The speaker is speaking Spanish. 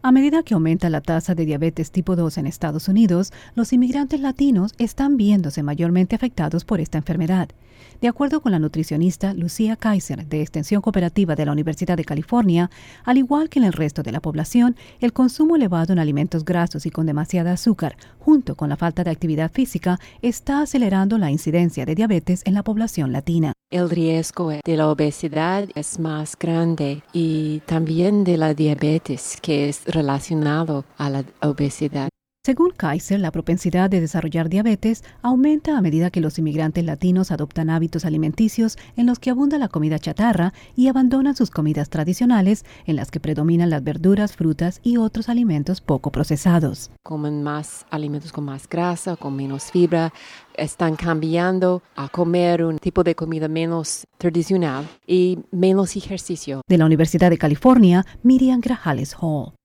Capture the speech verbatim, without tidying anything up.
A medida que aumenta la tasa de diabetes tipo dos en Estados Unidos, los inmigrantes latinos están viéndose mayormente afectados por esta enfermedad. De acuerdo con la nutricionista Lucía Kaiser, de Extensión Cooperativa de la Universidad de California, al igual que en el resto de la población, el consumo elevado en alimentos grasos y con demasiada azúcar, junto con la falta de actividad física, está acelerando la incidencia de diabetes en la población latina. El riesgo de la obesidad es más grande y también de la diabetes, que es relacionado a la obesidad. Según Kaiser, la propensidad de desarrollar diabetes aumenta a medida que los inmigrantes latinos adoptan hábitos alimenticios en los que abunda la comida chatarra y abandonan sus comidas tradicionales en las que predominan las verduras, frutas y otros alimentos poco procesados. Comen más alimentos con más grasa, con menos fibra, están cambiando a comer un tipo de comida menos tradicional y menos ejercicio. De la Universidad de California, Miriam Grajales Hall.